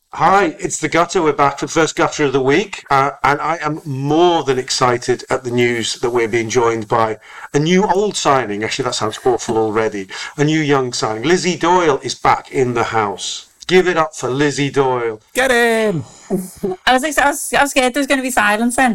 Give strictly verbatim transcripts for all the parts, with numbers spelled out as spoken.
Hi, it's the Gutter. We're back for the first Gutter of the week, uh, and I am more than excited at the news that we're being joined by a new old signing. Actually, that sounds awful already. A new young signing. Lizzie Doyle is back in the house. Give it up for Lizzie Doyle. Get in! I was, I was, I was scared there was going to be silence then.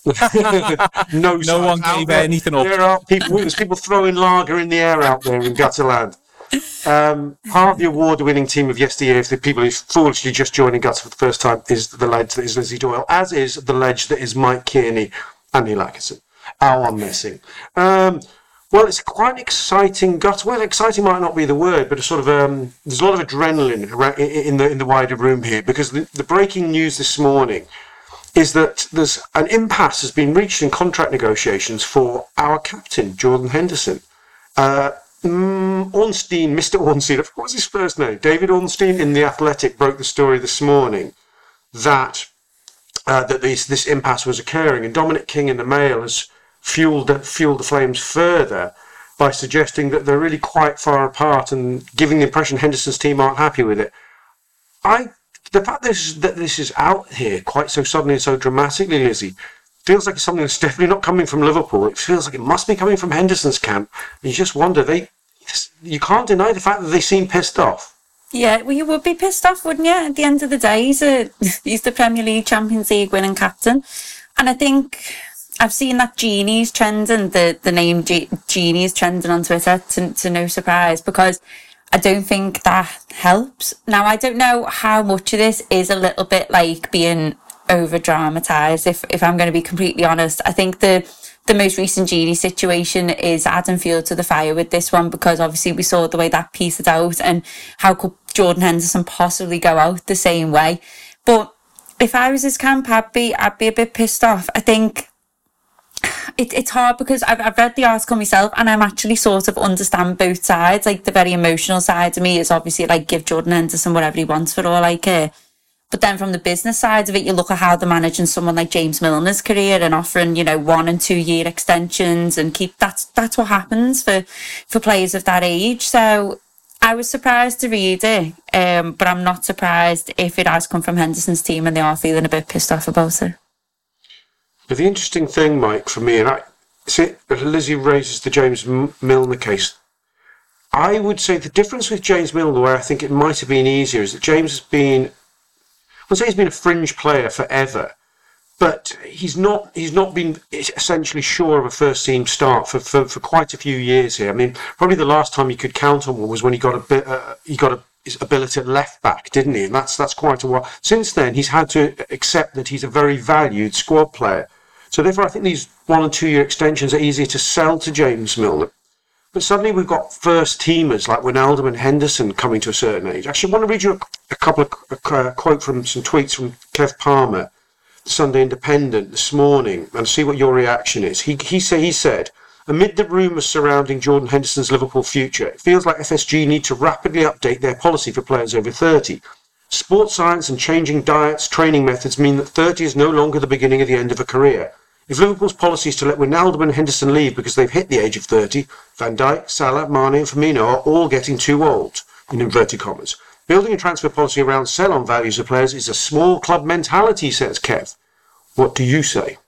no, no one gave anything up. There are people, there's people throwing lager in the air out there in Gutterland. Um, part of the award-winning team of yesteryear, if the people who's foolishly just joining Gutter for the first time, is the ledge that is Lizzie Doyle, as is the ledge that is Mike Kearney and Neil Atkinson. Oh, I'm messing. Um, well, it's quite an exciting Gutter. Well, exciting might not be the word, but a sort of um, there's a lot of adrenaline around, in the in the wider room here, because the, the breaking news this morning is that there's an impasse has been reached in contract negotiations for our captain, Jordan Henderson. Uh, Mm, Ornstein, Mister Ornstein, what was his first name? David Ornstein in The Athletic broke the story this morning that uh, that this, this impasse was occurring, and Dominic King in the Mail has fueled, fueled the flames further by suggesting that they're really quite far apart and giving the impression Henderson's team aren't happy with it. I, the fact that this, that this is out here quite so suddenly and so dramatically, Lizzie, feels like it's something that's definitely not coming from Liverpool. It feels like it must be coming from Henderson's camp. And you just wonder, they, you can't deny the fact that they seem pissed off. Yeah, well, you would be pissed off, wouldn't you? At the end of the day, he's, a, he's the Premier League, Champions League winning captain. And I think I've seen that Genie's trending, the, the name G- Genie's trending on Twitter, to, to no surprise, because I don't think that helps. Now, I don't know how much of this is a little bit like being over dramatized, if if I'm going to be completely honest. I think the the most recent Genie situation is adding fuel to the fire with this one, because obviously we saw the way that petered out, and how could Jordan Henderson possibly go out the same way. But if I was his camp, I'd be I'd be a bit pissed off. I think it, it's hard because I've, I've read the article myself, and I'm actually sort of understand both sides. Like, the very emotional side of me is obviously like, give Jordan Henderson whatever he wants for all I care. But then from the business side of it, you look at how they're managing someone like James Milner's career and offering, you know, one and two year extensions, and keep that's that's what happens for, for players of that age. So I was surprised to read it, um, but I'm not surprised if it has come from Henderson's team and they are feeling a bit pissed off about it. But the interesting thing, Mike, for me, and I see Lizzie raises the James M- Milner case. I would say the difference with James Milner, where I think it might have been easier, is that James has been I'll say he's been a fringe player forever, but he's not he's not been essentially sure of a first team start for, for, for quite a few years here. I mean, probably the last time you could count on one was when he got a bit uh, he got a, his ability at left back, didn't he? And that's that's quite a while. Since then, he's had to accept that he's a very valued squad player. So therefore, I think these one and two year extensions are easier to sell to James Milner. But suddenly we've got first teamers like Wijnaldum and Henderson coming to a certain age. Actually, I want to read you a, a couple of a, a quote from some tweets from Kev Palmer, the Sunday Independent, this morning, and see what your reaction is. He he say he said, amid the rumours surrounding Jordan Henderson's Liverpool future, it feels like F S G need to rapidly update their policy for players over thirty. Sports science and changing diets, training methods mean that thirty is no longer the beginning of the end of a career. If Liverpool's policy is to let Wijnaldum and Henderson leave because they've hit the age of thirty, Van Dijk, Salah, Mane and Firmino are all getting too old, in inverted commas. Building a transfer policy around sell-on values of players is a small club mentality, says Kev. What do you say?